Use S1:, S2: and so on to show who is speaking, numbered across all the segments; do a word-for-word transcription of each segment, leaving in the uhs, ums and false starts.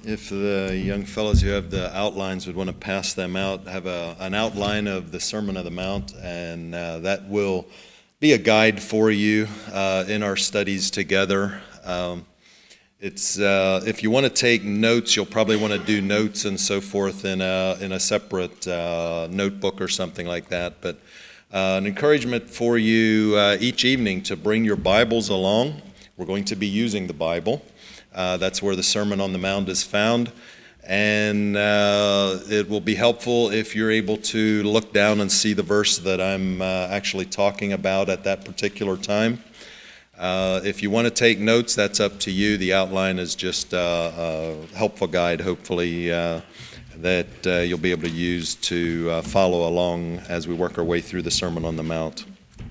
S1: If the young fellows who have the outlines would want to pass them out, have a, an outline of the Sermon on the Mount, and uh, that will be a guide for you uh, in our studies together. Um, it's uh, if you want to take notes, you'll probably want to do notes and so forth in a in a separate uh, notebook or something like that. But uh, an encouragement for you uh, each evening to bring your Bibles along. We're going to be using the Bible. Uh, that's where the Sermon on the Mount is found. And uh, it will be helpful if you're able to look down and see the verse that I'm uh, actually talking about at that particular time. Uh, if you want to take notes, that's up to you. The outline is just uh, a helpful guide, hopefully, uh, that uh, you'll be able to use to uh, follow along as we work our way through the Sermon on the Mount.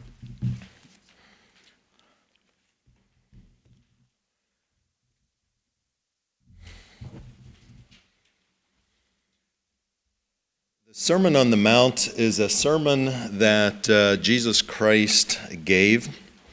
S1: The Sermon on the Mount is a sermon that uh, Jesus Christ gave.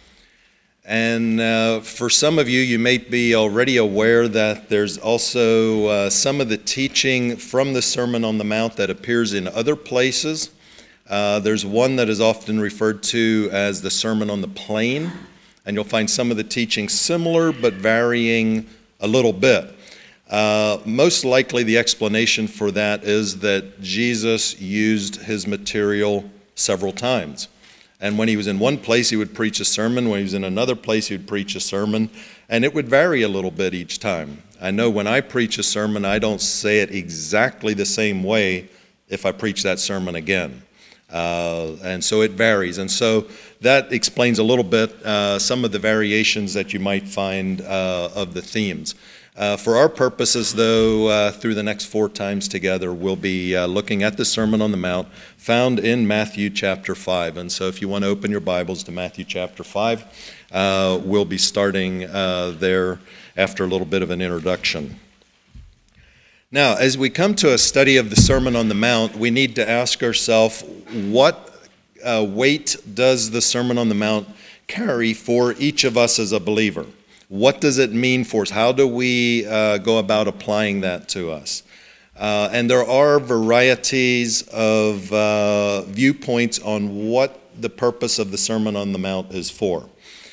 S1: And uh, for some of you, you may be already aware that there's also uh, some of the teaching from the Sermon on the Mount that appears in other places. Uh, there's one that is often referred to as the Sermon on the Plain, and you'll find some of the teaching similar but varying a little bit. Uh, most likely the explanation for that is that Jesus used his material several times. And when he was in one place, he would preach a sermon. When he was in another place, he would preach a sermon. And it would vary a little bit each time. I know when I preach a sermon, I don't say it exactly the same way if I preach that sermon again. Uh, and so it varies. And so that explains a little bit uh, some of the variations that you might find uh, of the themes. Uh, for our purposes, though, uh, through the next four times together, we'll be uh, looking at the Sermon on the Mount found in Matthew chapter five. And so if you want to open your Bibles to Matthew chapter five, uh, we'll be starting uh, there after a little bit of an introduction. Now, as we come to a study of the Sermon on the Mount, we need to ask ourselves, what uh, weight does the Sermon on the Mount carry for each of us as a believer? What does it mean for us? How do we uh, go about applying that to us? Uh, and there are varieties of uh, viewpoints on what the purpose of the Sermon on the Mount is for.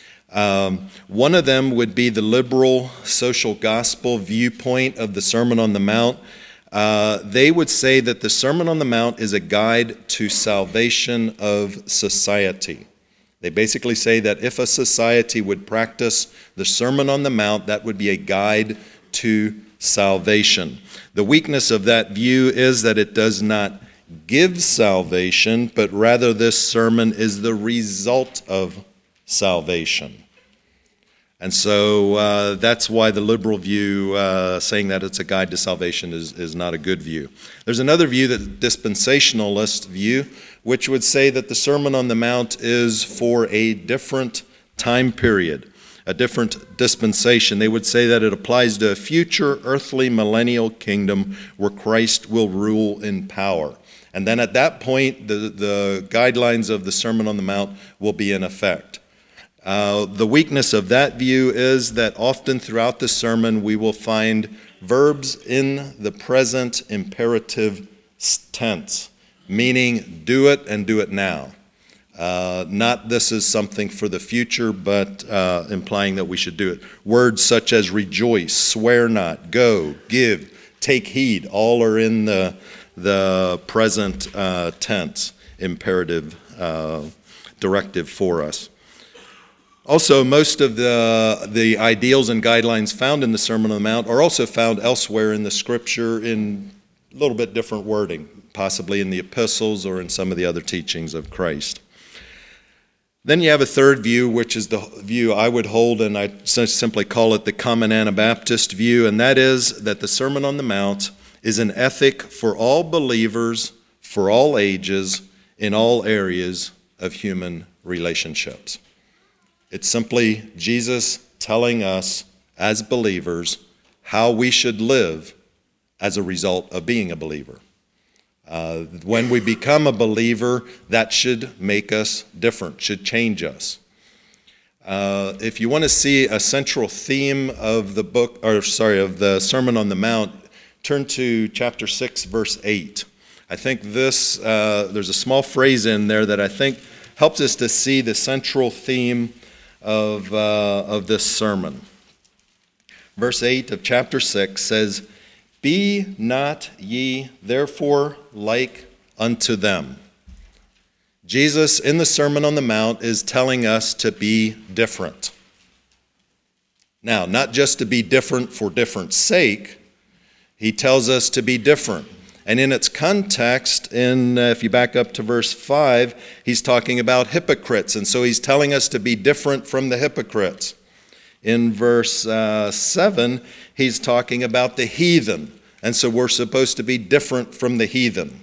S1: Um, one of them would be the liberal social gospel viewpoint of the Sermon on the Mount. Uh, they would say that the Sermon on the Mount is a guide to salvation of society. They basically say that if a society would practice the Sermon on the Mount, that would be a guide to salvation. The weakness of that view is that it does not give salvation, but rather this sermon is the result of salvation. And so uh, that's why the liberal view, uh, saying that it's a guide to salvation, is, is not a good view. There's another view, the dispensationalist view, which would say that the Sermon on the Mount is for a different time period, a different dispensation. They would say that it applies to a future earthly millennial kingdom where Christ will rule in power. And then at that point, the, the guidelines of the Sermon on the Mount will be in effect. Uh, the weakness of that view is that often throughout the sermon we will find verbs in the present imperative tense, meaning do it and do it now. Uh, not this is something for the future, but uh, implying that we should do it. Words such as rejoice, swear not, go, give, take heed, all are in the, the present uh, tense imperative uh, directive for us. Also, most of the, the ideals and guidelines found in the Sermon on the Mount are also found elsewhere in the Scripture in a little bit different wording, possibly in the epistles or in some of the other teachings of Christ. Then you have a third view, which is the view I would hold, and I simply call it the common Anabaptist view, and that is that the Sermon on the Mount is an ethic for all believers, for all ages, in all areas of human relationships. It's simply Jesus telling us as believers how we should live as a result of being a believer. Uh, when we become a believer, that should make us different, should change us. Uh, if you want to see a central theme of the book, or sorry, of the Sermon on the Mount, turn to chapter six, verse eight. I think this, uh, there's a small phrase in there that I think helps us to see the central theme of, uh, of this sermon. Verse eight of chapter six says, "Be not ye therefore like unto them." Jesus, in the Sermon on the Mount, is telling us to be different. Now, not just to be different for different sake, he tells us to be different. And in its context, in uh, if you back up to verse five, he's talking about hypocrites. And so he's telling us to be different from the hypocrites. In verse uh, seven, he's talking about the heathen. And so we're supposed to be different from the heathen.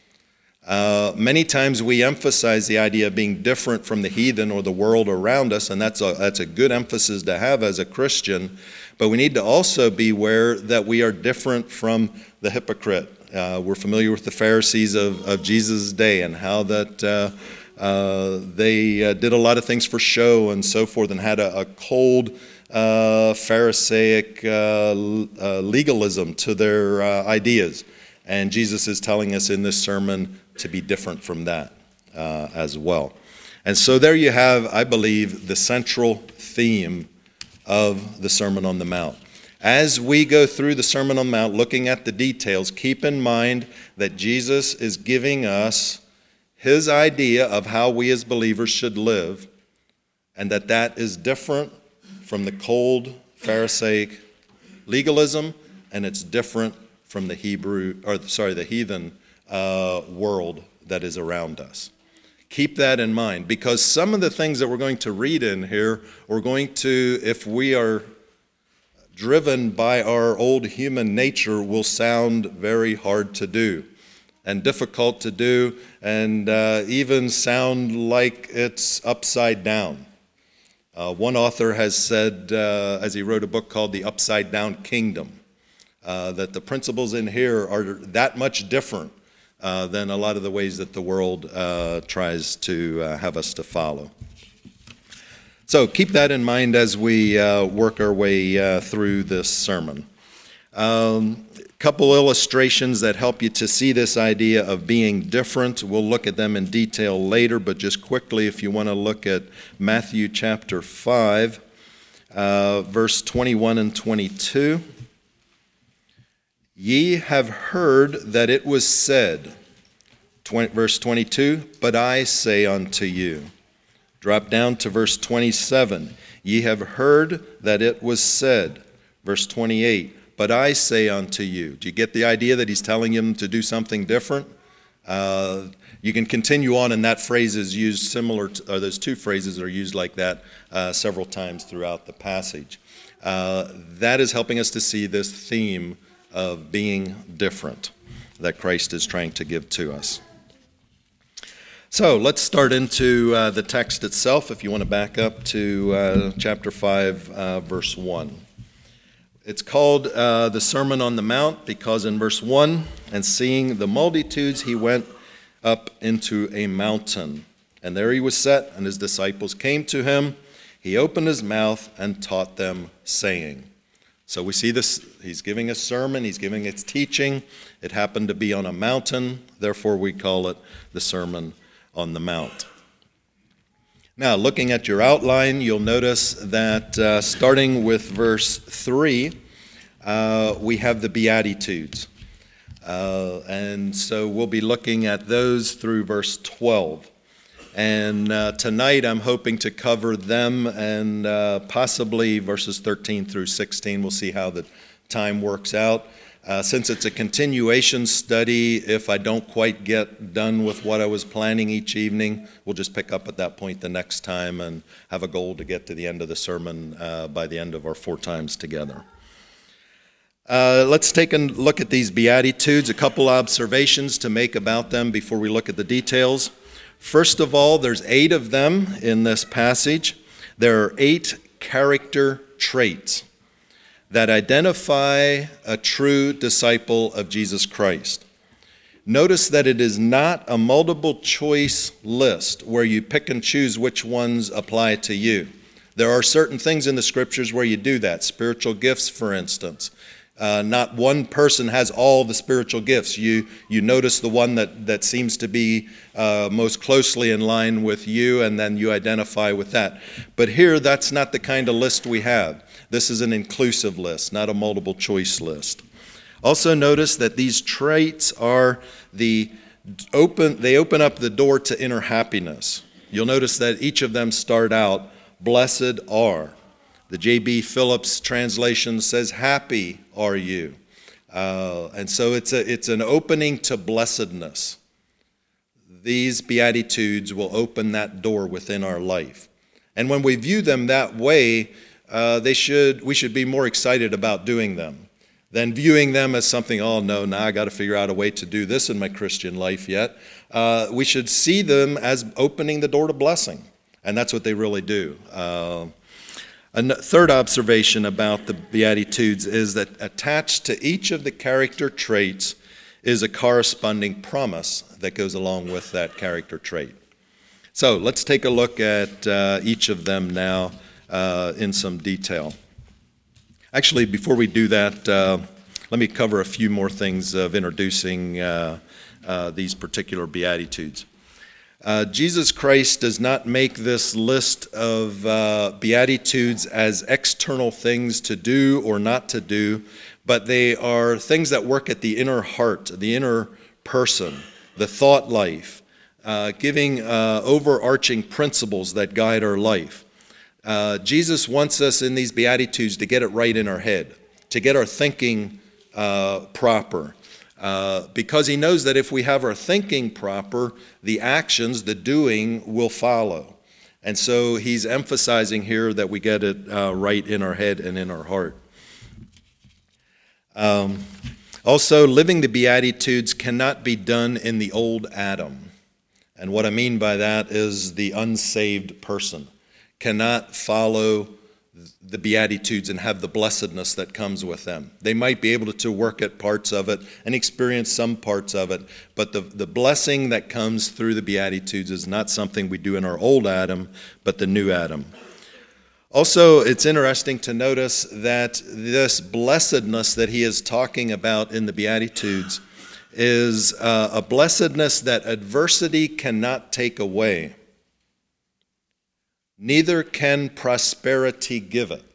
S1: Uh, many times we emphasize the idea of being different from the heathen or the world around us, and that's a, that's a good emphasis to have as a Christian. But we need to also be aware that we are different from the hypocrite. Uh, we're familiar with the Pharisees of, of Jesus' day and how that uh, uh, they uh, did a lot of things for show and so forth, and had a, a cold uh, Pharisaic uh, uh, legalism to their uh, ideas. And Jesus is telling us in this sermon to be different from that uh, as well. And so there you have, I believe, the central theme of the Sermon on the Mount. As we go through the Sermon on the Mount, looking at the details, keep in mind that Jesus is giving us his idea of how we as believers should live, and that that is different from the cold Pharisaic legalism, and it's different from the Hebrew, or sorry, the heathen uh, world that is around us. Keep that in mind, because some of the things that we're going to read in here, we're going to, if we are driven by our old human nature, will sound very hard to do and difficult to do, and uh, even sound like it's upside down. Uh, one author has said, uh, as he wrote a book called The Upside Down Kingdom, Uh, that the principles in here are that much different uh, than a lot of the ways that the world uh, tries to uh, have us to follow. So keep that in mind as we uh, work our way uh, through this sermon. A um, couple illustrations that help you to see this idea of being different. We'll look at them in detail later, but just quickly, if you want to look at Matthew chapter five, uh, verse twenty-one and twenty-two. "Ye have heard that it was said," verse twenty-two, "but I say unto you." Drop down to verse twenty-seven. "Ye have heard that it was said," verse twenty-eight, "but I say unto you." Do you get the idea that he's telling them to do something different? Uh, you can continue on, and that phrase is used similar to, or those two phrases are used like that uh, several times throughout the passage. Uh, that is helping us to see this theme of being different that Christ is trying to give to us. So let's start into uh, the text itself, if you want to back up to uh, chapter five, uh, verse one. It's called uh, the Sermon on the Mount because in verse one, "And seeing the multitudes, he went up into a mountain. And there he was set, and his disciples came to him. He opened his mouth and taught them, saying." So we see this, he's giving a sermon, he's giving its teaching. It happened to be on a mountain, therefore we call it the Sermon on the Mount. Now, looking at your outline, you'll notice that uh, starting with verse three, uh, we have the Beatitudes. Uh, and so we'll be looking at those through verse twelve. And uh, tonight I'm hoping to cover them and uh, possibly verses thirteen through sixteen. We'll see how the time works out. Uh, since it's a continuation study, if I don't quite get done with what I was planning each evening, we'll just pick up at that point the next time and have a goal to get to the end of the sermon uh, by the end of our four times together. Uh, let's take a look at these Beatitudes, a couple observations to make about them before we look at the details. First of all, there's eight of them in this passage. There are eight character traits that identify a true disciple of Jesus Christ. Notice that it is not a multiple choice list where you pick and choose which ones apply to you. There are certain things in the scriptures where you do that, spiritual gifts, for instance. Uh, not one person has all the spiritual gifts. You you notice the one that, that seems to be uh, most closely in line with you, and then you identify with that. But here, that's not the kind of list we have. This is an inclusive list, not a multiple choice list. Also notice that these traits are the open, they open up the door to inner happiness. You'll notice that each of them start out, blessed are. The J B Phillips translation says, happy are you. Uh, and so it's a, it's an opening to blessedness. These Beatitudes will open that door within our life. And when we view them that way, uh, they should we should be more excited about doing them than viewing them as something, oh no, now I got to figure out a way to do this in my Christian life yet. Uh, we should see them as opening the door to blessing. And that's what they really do. Uh, A third observation about the Beatitudes is that attached to each of the character traits is a corresponding promise that goes along with that character trait. So let's take a look at uh, each of them now uh, in some detail. Actually, before we do that, uh, let me cover a few more things of introducing uh, uh, these particular Beatitudes. Uh, Jesus Christ does not make this list of uh, Beatitudes as external things to do or not to do, but they are things that work at the inner heart, the inner person, the thought life, uh, giving uh, overarching principles that guide our life. Uh, Jesus wants us in these Beatitudes to get it right in our head, to get our thinking uh, proper. Uh, because he knows that if we have our thinking proper, the actions, the doing, will follow. And so he's emphasizing here that we get it uh, right in our head and in our heart. Um, also, living the Beatitudes cannot be done in the old Adam. And what I mean by that is the unsaved person cannot follow the Beatitudes and have the blessedness that comes with them. They might be able to work at parts of it and experience some parts of it, but the, the blessing that comes through the Beatitudes is not something we do in our old Adam, but the new Adam. Also, it's interesting to notice that this blessedness that he is talking about in the Beatitudes is uh, a blessedness that adversity cannot take away. Neither can prosperity give it.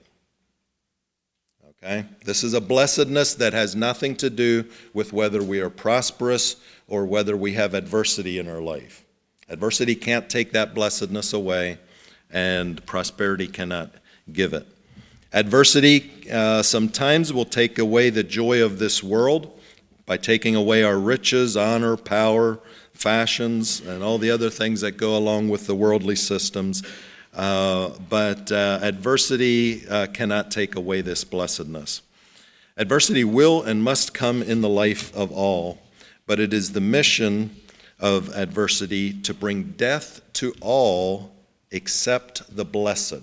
S1: Okay? This is a blessedness that has nothing to do with whether we are prosperous or whether we have adversity in our life. Adversity can't take that blessedness away, and prosperity cannot give it. Adversity uh, sometimes will take away the joy of this world by taking away our riches, honor, power, fashions, and all the other things that go along with the worldly systems. Uh, but uh, adversity uh, cannot take away this blessedness. Adversity will and must come in the life of all, but it is the mission of adversity to bring death to all except the blessed.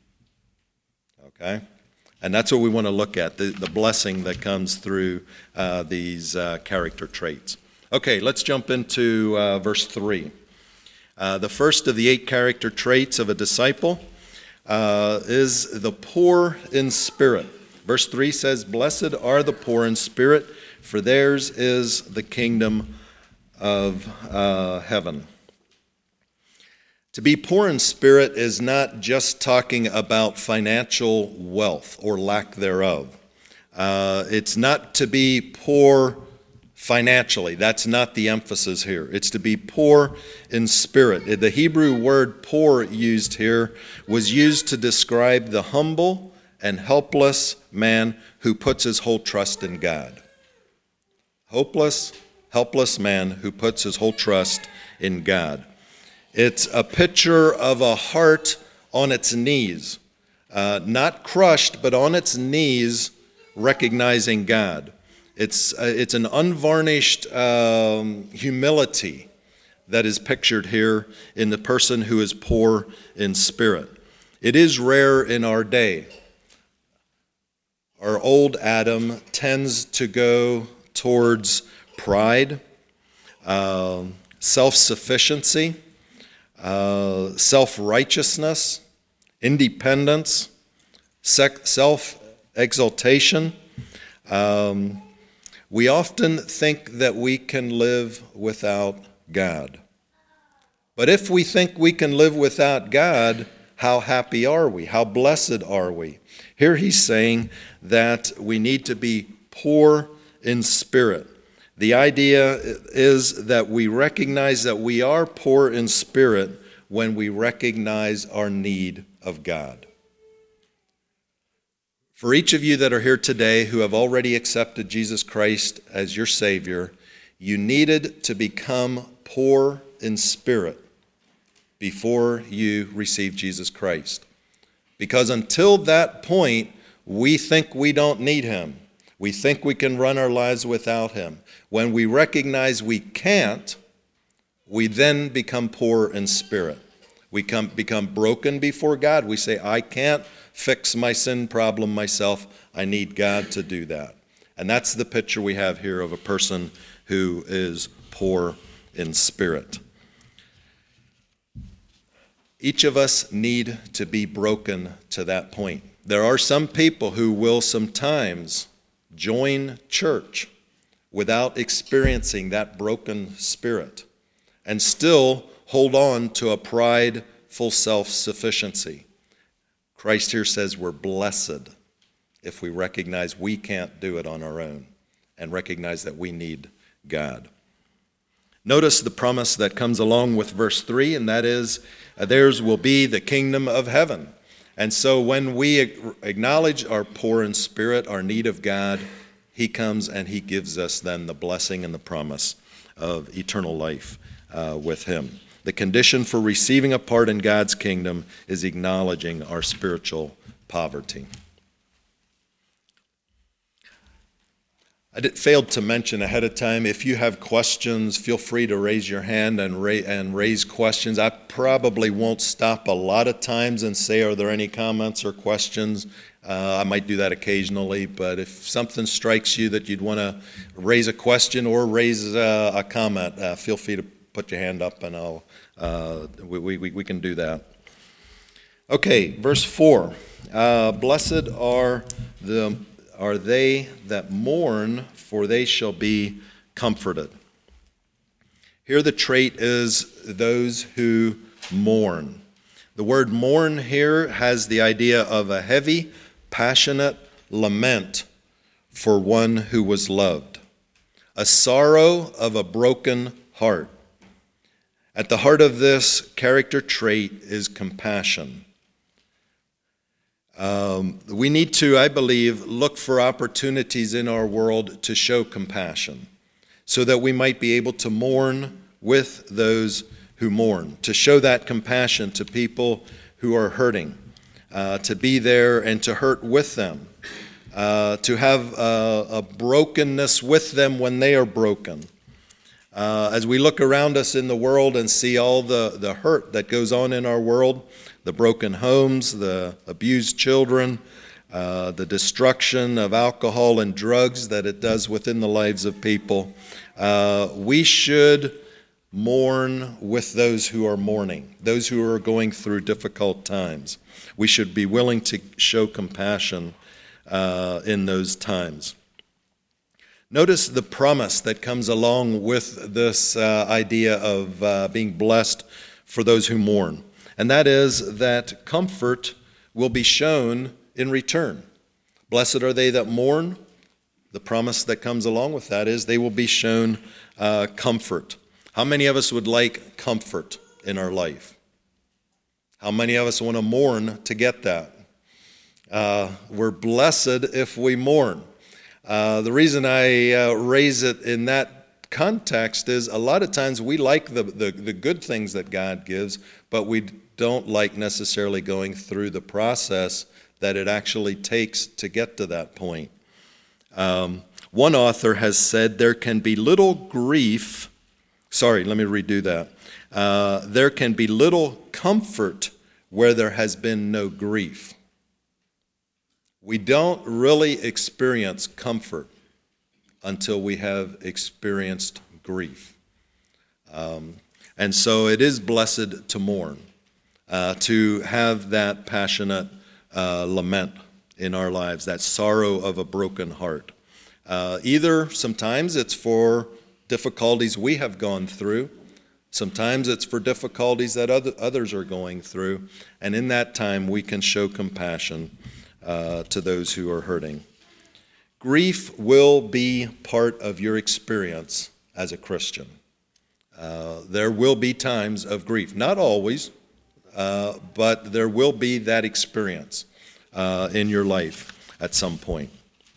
S1: Okay? And that's what we want to look at, the, the blessing that comes through uh, these uh, character traits. Okay, let's jump into uh, verse three. Uh, the first of the eight character traits of a disciple uh, is the poor in spirit. Verse three says, "Blessed are the poor in spirit, for theirs is the kingdom of uh, heaven." To be poor in spirit is not just talking about financial wealth or lack thereof. Uh, it's not to be poor financially. That's not the emphasis here. It's to be poor in spirit. The Hebrew word poor used here was used to describe the humble and helpless man who puts his whole trust in God. Hopeless, helpless man who puts his whole trust in God. It's a picture of a heart on its knees, uh, not crushed, but on its knees, recognizing God. It's uh, it's an unvarnished um, humility that is pictured here in the person who is poor in spirit. It is rare in our day. Our old Adam tends to go towards pride, uh, self-sufficiency, uh, self-righteousness, independence, self-exaltation. Um, we often think that we can live without God. But if we think we can live without God, how happy are we? How blessed are we? Here he's saying that we need to be poor in spirit. The idea is that we recognize that we are poor in spirit when we recognize our need of God. For each of you that are here today who have already accepted Jesus Christ as your Savior, you needed to become poor in spirit before you received Jesus Christ. Because until that point, we think we don't need Him. We think we can run our lives without Him. When we recognize we can't, we then become poor in spirit. We come, become broken before God. We say, I can't fix my sin problem myself. I need God to do that. And that's the picture we have here of a person who is poor in spirit. Each of us need to be broken to that point. There are some people who will sometimes join church without experiencing that broken spirit and still hold on to a prideful self-sufficiency. Christ here says we're blessed if we recognize we can't do it on our own and recognize that we need God. Notice the promise that comes along with verse three, and that is, theirs will be the kingdom of heaven. And so when we acknowledge our poor in spirit, our need of God, He comes and He gives us then the blessing and the promise of eternal life uh, with Him. The condition for receiving a part in God's kingdom is acknowledging our spiritual poverty. I did, failed to mention ahead of time, if you have questions, feel free to raise your hand and, ra- and raise questions. I probably won't stop a lot of times and say, are there any comments or questions? Uh, I might do that occasionally, but if something strikes you that you'd want to raise a question or raise a, a comment, uh, feel free to put your hand up and I'll, uh, we, we, we can do that. Okay, verse four. Uh, Blessed are the are they that mourn, for they shall be comforted. Here the trait is those who mourn. The word mourn here has the idea of a heavy, passionate lament for one who was loved, a sorrow of a broken heart. At the heart of this character trait is compassion. Um, we need to, I believe, look for opportunities in our world to show compassion so that we might be able to mourn with those who mourn, to show that compassion to people who are hurting, uh, to be there and to hurt with them, uh, to have a, a brokenness with them when they are broken. Uh, as we look around us in the world and see all the, the hurt that goes on in our world, the broken homes, the abused children, uh, the destruction of alcohol and drugs that it does within the lives of people, uh, we should mourn with those who are mourning, those who are going through difficult times. We should be willing to show compassion uh, in those times. Notice the promise that comes along with this uh, idea of uh, being blessed for those who mourn. And that is that comfort will be shown in return. Blessed are they that mourn. The promise that comes along with that is they will be shown uh, comfort. How many of us would like comfort in our life? How many of us want to mourn to get that? Uh, we're blessed if we mourn. Uh, the reason I uh, raise it in that context is a lot of times we like the, the, the good things that God gives, but we don't like necessarily going through the process that it actually takes to get to that point. Um, one author has said there can be little grief, sorry, let me redo that. Uh, there can be little comfort where there has been no grief. We don't really experience comfort until we have experienced grief. Um, and so it is blessed to mourn, uh, to have that passionate uh, lament in our lives, that sorrow of a broken heart. Uh, either sometimes it's for difficulties we have gone through, sometimes it's for difficulties that other, others are going through, and in that time we can show compassion uh, to those who are hurting. Grief will be part of your experience as a Christian. Uh, there will be times of grief, not always, uh, but there will be that experience uh, in your life at some point.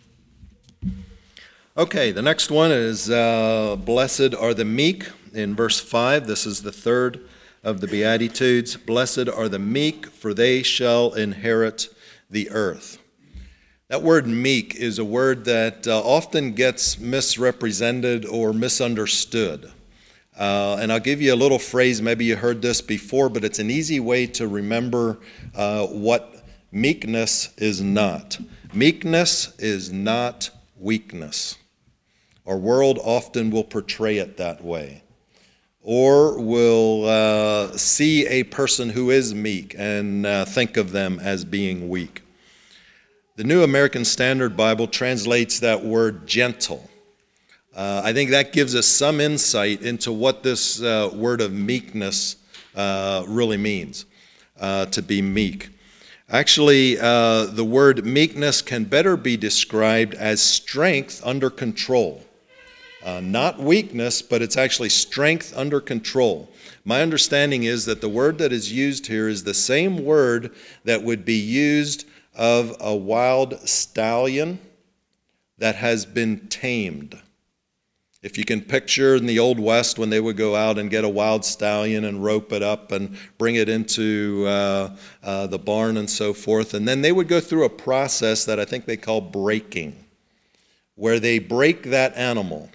S1: Okay, the next one is uh, blessed are the meek. In verse five, this is the third of the Beatitudes. Blessed are the meek, for they shall inherit the earth. That word meek is a word that uh, often gets misrepresented or misunderstood. Uh, and I'll give you a little phrase, maybe you heard this before, but it's an easy way to remember uh, what meekness is not. Meekness is not weakness. Our world often will portray it that way, or will uh, see a person who is meek and uh, think of them as being weak. The New American Standard Bible translates that word gentle. Uh, I think that gives us some insight into what this uh, word of meekness uh, really means, uh, to be meek. Actually, uh, the word meekness can better be described as strength under control. Uh, not weakness, but it's actually strength under control. My understanding is that the word that is used here is the same word that would be used of a wild stallion that has been tamed. If you can picture in the Old West when they would go out and get a wild stallion and rope it up and bring it into uh, uh, the barn and so forth, and then they would go through a process that I think they call breaking, where they break that animal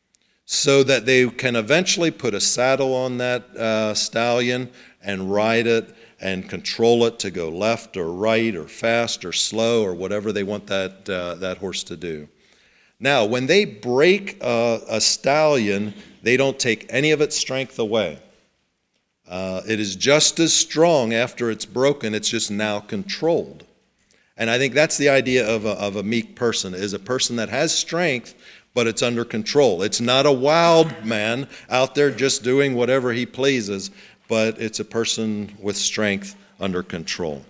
S1: so that they can eventually put a saddle on that uh, stallion and ride it and control it to go left or right or fast or slow or whatever they want that, uh, that horse to do. Now, when they break a, a stallion, they don't take any of its strength away. Uh, it is just as strong after it's broken, it's just now controlled. And I think that's the idea of a, of a meek person, is a person that has strength, but it's under control. It's not a wild man out there just doing whatever he pleases, but it's a person with strength under control.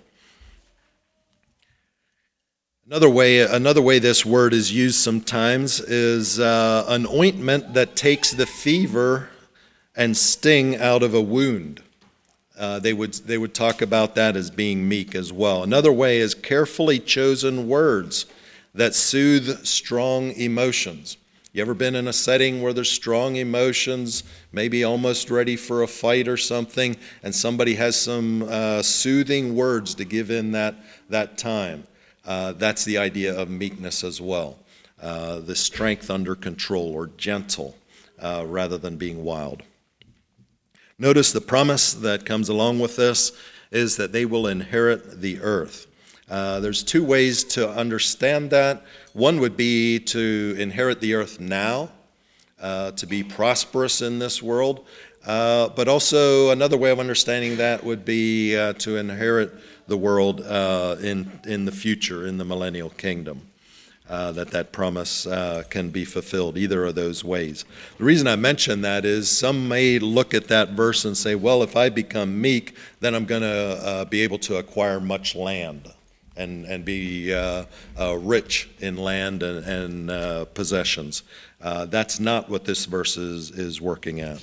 S1: Another way, another way this word is used sometimes is uh, an ointment that takes the fever and sting out of a wound. Uh, they would they would talk about that as being meek as well. Another way is carefully chosen words that soothe strong emotions. You ever been in a setting where there's strong emotions, maybe almost ready for a fight or something, and somebody has some uh, soothing words to give in that, that time? Uh, that's the idea of meekness as well. Uh, the strength under control, or gentle, uh, rather than being wild. Notice the promise that comes along with this is that they will inherit the earth. Uh, there's two ways to understand that. One would be to inherit the earth now, uh, to be prosperous in this world. Uh, but also another way of understanding that would be uh, to inherit the world uh, in, in the future, in the millennial kingdom. Uh, that that promise uh, can be fulfilled, either of those ways. The reason I mention that is some may look at that verse and say, well, if I become meek, then I'm going to uh, be able to acquire much land and, and be uh, uh, rich in land and, and uh, possessions. Uh, that's not what this verse is, is working at.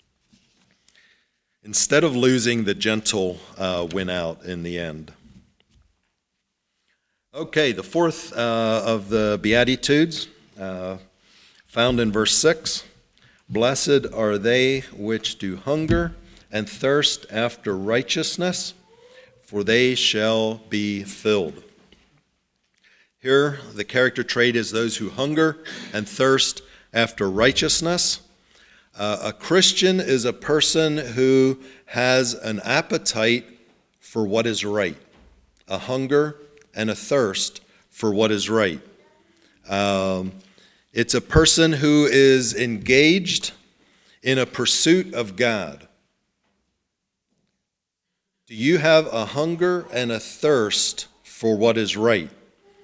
S1: Instead of losing, the gentle uh, win out in the end. Okay, the fourth uh, of the Beatitudes, uh, found in verse six. Blessed are they which do hunger and thirst after righteousness, for they shall be filled. Here, the character trait is those who hunger and thirst after righteousness. Uh, a Christian is a person who has an appetite for what is right, a hunger and a thirst for what is right. Um, it's a person who is engaged in a pursuit of God. Do you have a hunger and a thirst for what is right?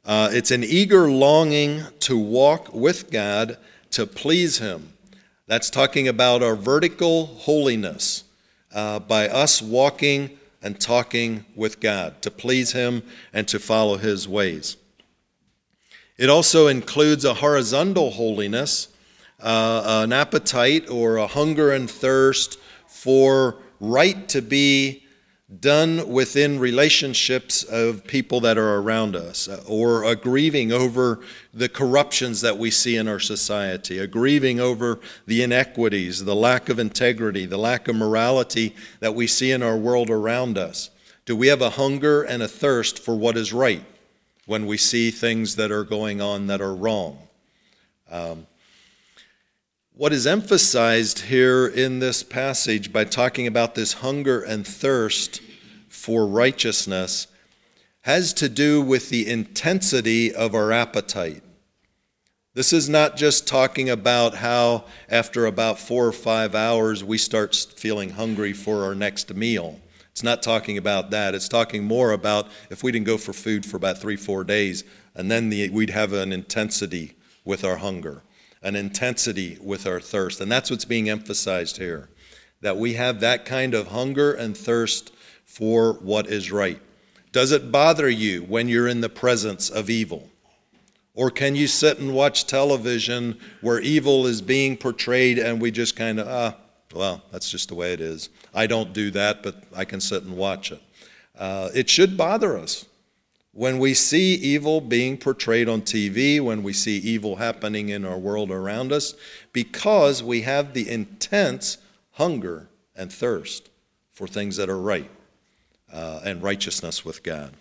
S1: Uh, it's an eager longing to walk with God, to please Him. That's talking about our vertical holiness uh, by us walking and talking with God, to please Him and to follow His ways. It also includes a horizontal holiness, uh, an appetite or a hunger and thirst for right to be done within relationships of people that are around us, or a grieving over the corruptions that we see in our society, a grieving over the inequities, the lack of integrity, the lack of morality that we see in our world around us. Do we have a hunger and a thirst for what is right when we see things that are going on that are wrong? Um, What is emphasized here in this passage by talking about this hunger and thirst for righteousness has to do with the intensity of our appetite. This is not just talking about how after about four or five hours we start feeling hungry for our next meal. It's not talking about that. It's talking more about if we didn't go for food for about three, four days, and then the, we'd have an intensity with our hunger, an intensity with our thirst. And that's what's being emphasized here, that we have that kind of hunger and thirst for what is right. Does it bother you when you're in the presence of evil? Or can you sit and watch television where evil is being portrayed and we just kind of, ah, well, that's just the way it is. I don't do that, but I can sit and watch it. Uh, it should bother us when we see evil being portrayed on T V, when we see evil happening in our world around us, because we have the intense hunger and thirst for things that are right uh, and righteousness with God.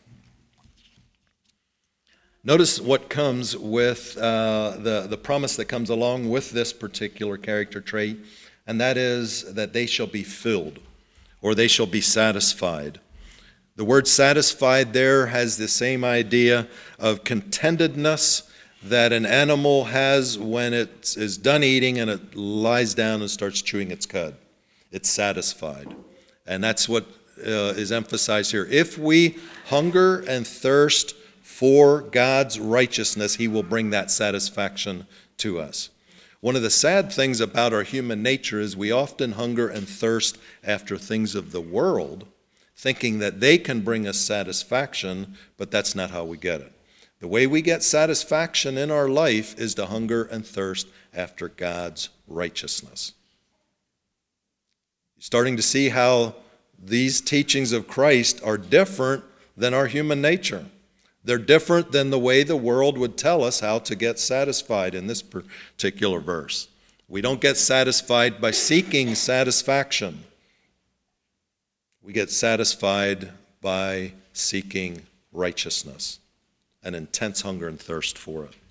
S1: Notice what comes with uh, the, the promise that comes along with this particular character trait, and that is that they shall be filled, or they shall be satisfied. The word satisfied there has the same idea of contentedness that an animal has when it is done eating and it lies down and starts chewing its cud. It's satisfied. And that's what uh, is emphasized here. If we hunger and thirst for God's righteousness, He will bring that satisfaction to us. One of the sad things about our human nature is we often hunger and thirst after things of the world, thinking that they can bring us satisfaction, but that's not how we get it. The way we get satisfaction in our life is to hunger and thirst after God's righteousness. You're starting to see how these teachings of Christ are different than our human nature. They're different than the way the world would tell us how to get satisfied in this particular verse. We don't get satisfied by seeking satisfaction. We get satisfied by seeking righteousness, an intense hunger and thirst for it.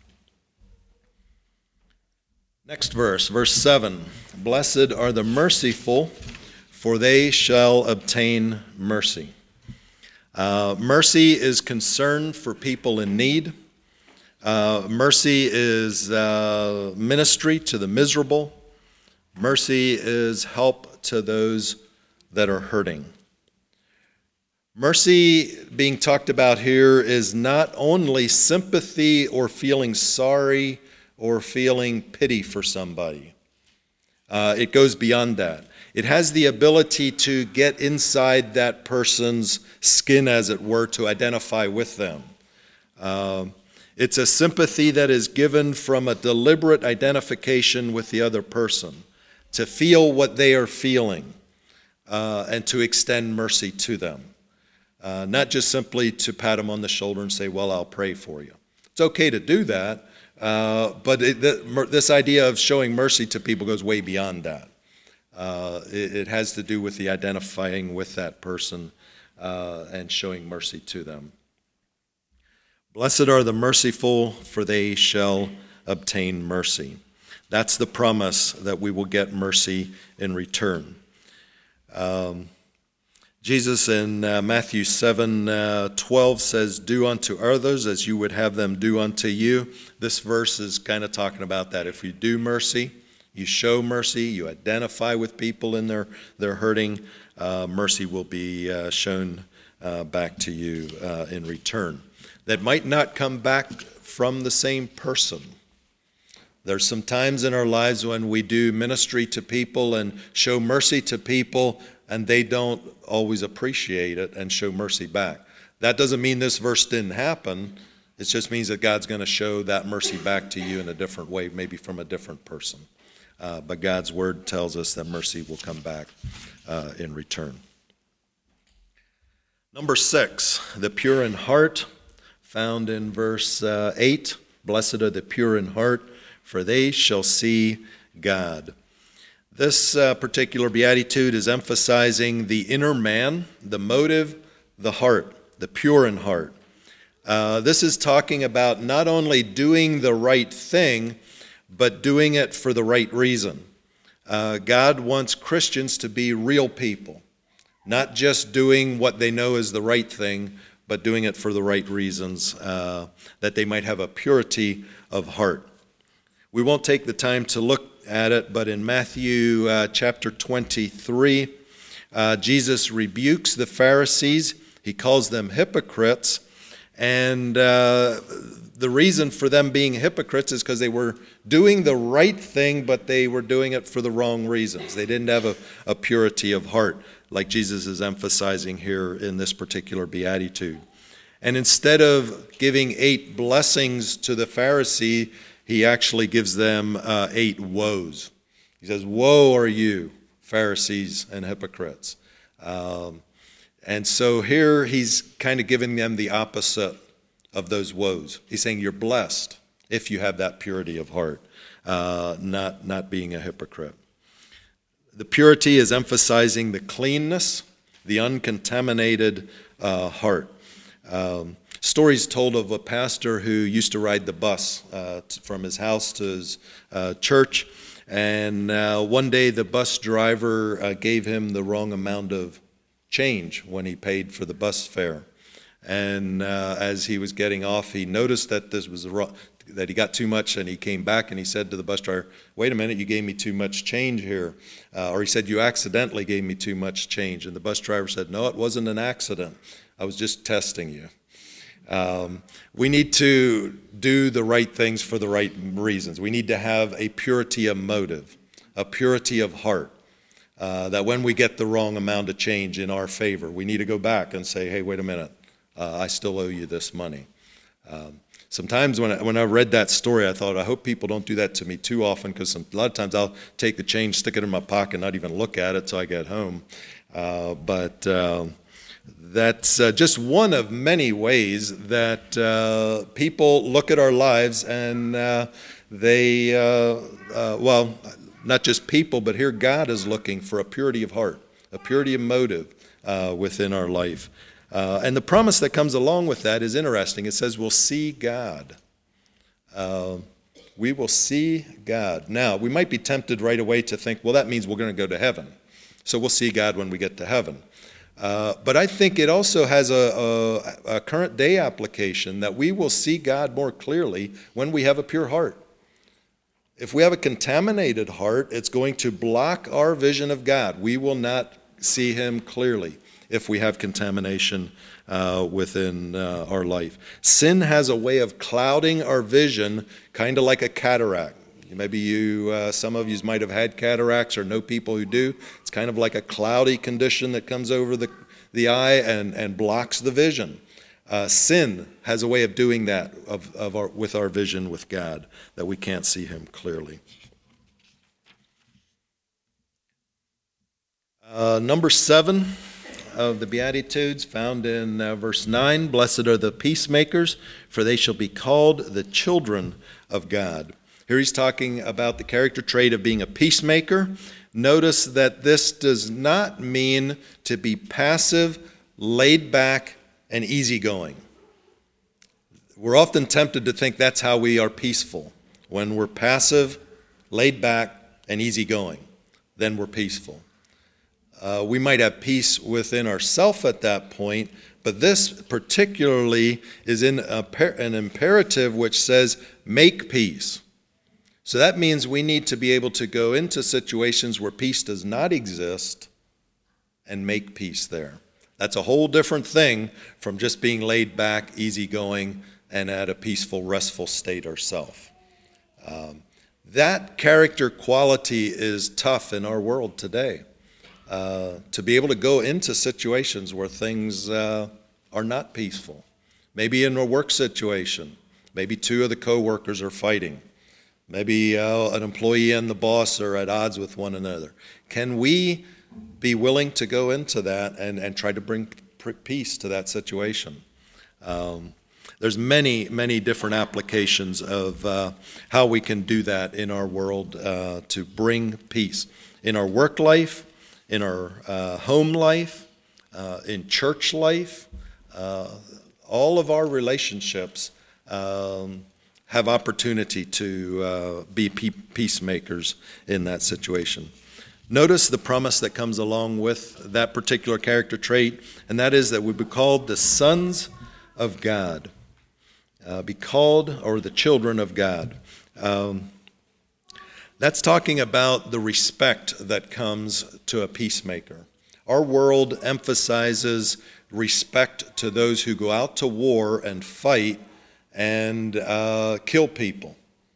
S1: Next verse, verse seven. Blessed are the merciful, for they shall obtain mercy. Uh, mercy is concern for people in need. Uh, mercy is uh, ministry to the miserable. Mercy is help to those that are hurting. Mercy being talked about here is not only sympathy or feeling sorry or feeling pity for somebody. Uh, it goes beyond that. It has the ability to get inside that person's skin, as it were, to identify with them. Um, it's a sympathy that is given from a deliberate identification with the other person, to feel what they are feeling, uh, and to extend mercy to them. Uh, not just simply to pat them on the shoulder and say, well, I'll pray for you. It's okay to do that, uh, but it, the, this idea of showing mercy to people goes way beyond that. Uh, it, it has to do with the identifying with that person uh, and showing mercy to them. Blessed are the merciful, for they shall obtain mercy. That's the promise, that we will get mercy in return. Um, Jesus in uh, Matthew seven twelve says, do unto others as you would have them do unto you. This verse is kind of talking about that. If you do mercy, you show mercy, you identify with people in their, their hurting, uh, mercy will be uh, shown uh, back to you uh, in return. that might not come back from the same person. There's some times in our lives when we do ministry to people and show mercy to people, and they don't always appreciate it and show mercy back. That doesn't mean this verse didn't happen. It just means that God's going to show that mercy back to you in a different way, maybe from a different person. Uh, but God's word tells us that mercy will come back uh, in return. Number six, the pure in heart, found in verse uh, eight. Blessed are the pure in heart, for they shall see God. This uh, particular beatitude is emphasizing the inner man, the motive, the heart, the pure in heart. Uh, this is talking about not only doing the right thing, but doing it for the right reason. Uh, God wants Christians to be real people, not just doing what they know is the right thing, but doing it for the right reasons, uh, that they might have a purity of heart. We won't take the time to look at it, but in Matthew uh, chapter twenty-three, uh, Jesus rebukes the Pharisees. He calls them hypocrites, and uh, the reason for them being hypocrites is because they were doing the right thing, but they were doing it for the wrong reasons. They didn't have a, a purity of heart, like Jesus is emphasizing here in this particular beatitude. And instead of giving eight blessings to the Pharisee, he actually gives them uh, eight woes. He says, "Woe are you, Pharisees and hypocrites." Um, and so here he's kind of giving them the opposite of those woes. He's saying you're blessed if you have that purity of heart, uh, not, not being a hypocrite. The purity is emphasizing the cleanness, the uncontaminated uh, heart. Um, stories told of a pastor who used to ride the bus uh, t- from his house to his uh, church, and uh, one day the bus driver uh, gave him the wrong amount of change when he paid for the bus fare. And uh, as he was getting off, he noticed that this was wrong, that he got too much, and he came back and he said to the bus driver, "Wait a minute, you gave me too much change here." Uh, or he said, "You accidentally gave me too much change." And the bus driver said, "No, it wasn't an accident. I was just testing you." Um, we need to do the right things for the right reasons. We need to have a purity of motive, a purity of heart, uh, that when we get the wrong amount of change in our favor, we need to go back and say, "Hey, wait a minute, uh, I still owe you this money." Um, sometimes when I, when I read that story, I thought, I hope people don't do that to me too often, because a lot of times I'll take the change, stick it in my pocket, not even look at it till I get home. Uh, but... Um, That's uh, just one of many ways that uh, people look at our lives, and uh, they, uh, uh, well, not just people, but here God is looking for a purity of heart, a purity of motive uh, within our life. Uh, and the promise that comes along with that is interesting. It says we'll see God. Uh, we will see God. Now, we might be tempted right away to think, well, that means we're going to go to heaven. So we'll see God when we get to heaven. Uh, but I think it also has a, a, a current day application that we will see God more clearly when we have a pure heart. If we have a contaminated heart, it's going to block our vision of God. We will not see him clearly if we have contamination uh, within uh, our life. Sin has a way of clouding our vision, kind of like a cataract. Maybe you, uh, some of you might have had cataracts or know people who do. It's kind of like a cloudy condition that comes over the, the eye and, and blocks the vision. Uh, sin has a way of doing that of, of our, with our vision with God, that we can't see him clearly. Uh, number seven of the Beatitudes, found in uh, verse nine, "Blessed are the peacemakers, for they shall be called the children of God." Here he's talking about the character trait of being a peacemaker. Notice that this does not mean to be passive, laid back, and easygoing. We're often tempted to think that's how we are peaceful. When we're passive, laid back, and easygoing, then we're peaceful. Uh, we might have peace within ourselves at that point, but this particularly is in a, an imperative which says, make peace. So that means we need to be able to go into situations where peace does not exist and make peace there. That's a whole different thing from just being laid back, easygoing, and at a peaceful, restful state ourselves. Um, that character quality is tough in our world today. Uh, to be able to go into situations where things uh, are not peaceful. Maybe in a work situation, maybe two of the co-workers are fighting. Maybe uh, an employee and the boss are at odds with one another. Can we be willing to go into that and, and try to bring peace to that situation? Um, there's many, many different applications of uh, how we can do that in our world uh, to bring peace. In our work life, in our uh, home life, uh, in church life, uh, all of our relationships um, have opportunity to uh, be pe- peacemakers in that situation. Notice the promise that comes along with that particular character trait, and that is that we be called the sons of God. Uh, be called, or the children of God. Um, That's talking about the respect that comes to a peacemaker. Our world emphasizes respect to those who go out to war and fight and uh, kill people.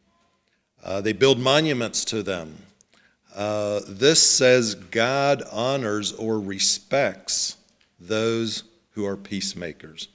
S1: Uh, they build monuments to them. Uh, this says God honors or respects those who are peacemakers.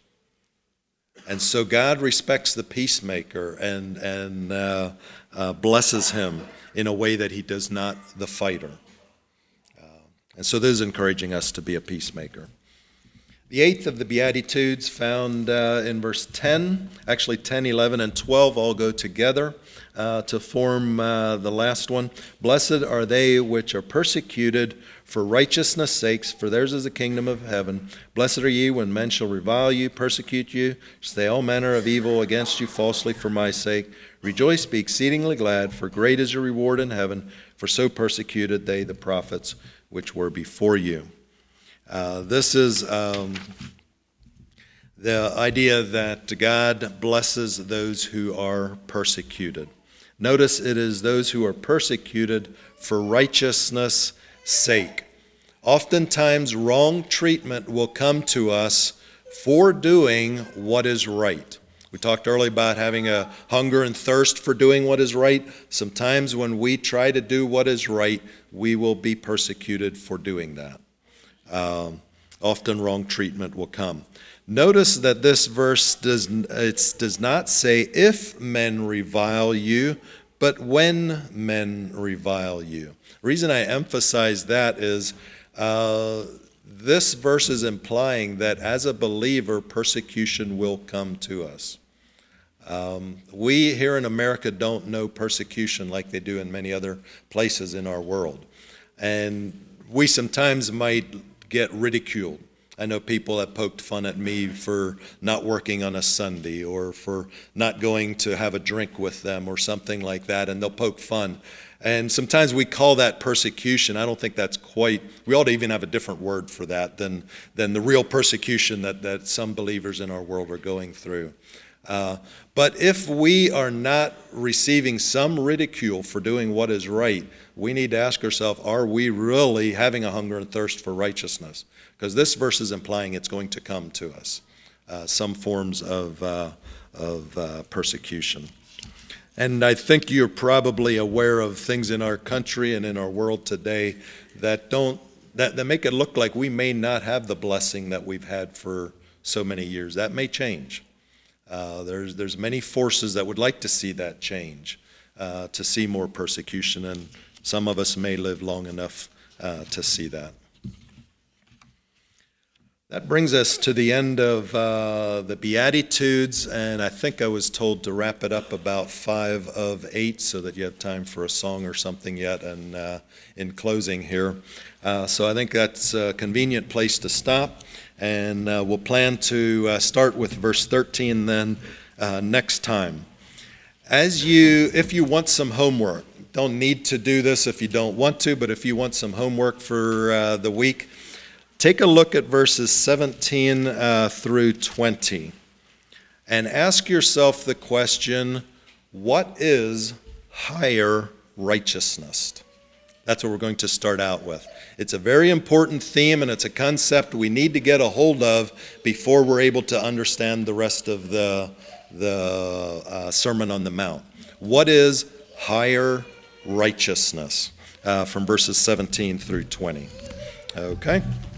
S1: And so God respects the peacemaker and, and uh, uh, blesses him in a way that he does not the fighter. Uh, and so this is encouraging us to be a peacemaker. The eighth of the Beatitudes found uh, in verse ten, actually ten, eleven, and twelve all go together uh, to form uh, the last one. Blessed are they which are persecuted for righteousness' sakes, for theirs is the kingdom of heaven. Blessed are ye when men shall revile you, persecute you, say all manner of evil against you falsely for my sake. Rejoice, be exceedingly glad, for great is your reward in heaven, for so persecuted they the prophets which were before you. Uh, this is um, the idea that God blesses those who are persecuted. Notice it is those who are persecuted for righteousness' sake. Oftentimes, wrong treatment will come to us for doing what is right. We talked earlier about having a hunger and thirst for doing what is right. Sometimes when we try to do what is right, we will be persecuted for doing that. Um, often wrong treatment will come. Notice that this verse does, it does not say if men revile you, but when men revile you. The reason I emphasize that is uh, this verse is implying that as a believer, persecution will come to us. Um, we here in America don't know persecution like they do in many other places in our world. And we sometimes might get ridiculed. I know people have poked fun at me for not working on a Sunday or for not going to have a drink with them or something like that, and they'll poke fun. And sometimes we call that persecution. I don't think that's quite, we ought to even have a different word for that than, than the real persecution that, that some believers in our world are going through. Uh, but if we are not receiving some ridicule for doing what is right, we need to ask ourselves, are we really having a hunger and thirst for righteousness? Because this verse is implying it's going to come to us, uh, some forms of, uh, of uh, persecution. And I think you're probably aware of things in our country and in our world today that don't that, that make it look like we may not have the blessing that we've had for so many years. That may change. Uh, there's there's many forces that would like to see that change, uh, to see more persecution, and some of us may live long enough uh, to see that. That brings us to the end of uh, the Beatitudes, and I think I was told to wrap it up about five of eight so that you have time for a song or something yet, and uh, in closing here. Uh, so I think that's a convenient place to stop, and uh, we'll plan to uh, start with verse thirteen then uh, next time. As you, if you want some homework, don't need to do this if you don't want to, but if you want some homework for uh, the week, take a look at verses seventeen uh, through twenty and ask yourself the question, what is higher righteousness? That's what we're going to start out with. It's a very important theme, and it's a concept we need to get a hold of before we're able to understand the rest of the, the uh, Sermon on the Mount. What is higher righteousness? Uh, from verses seventeen through twenty. Okay.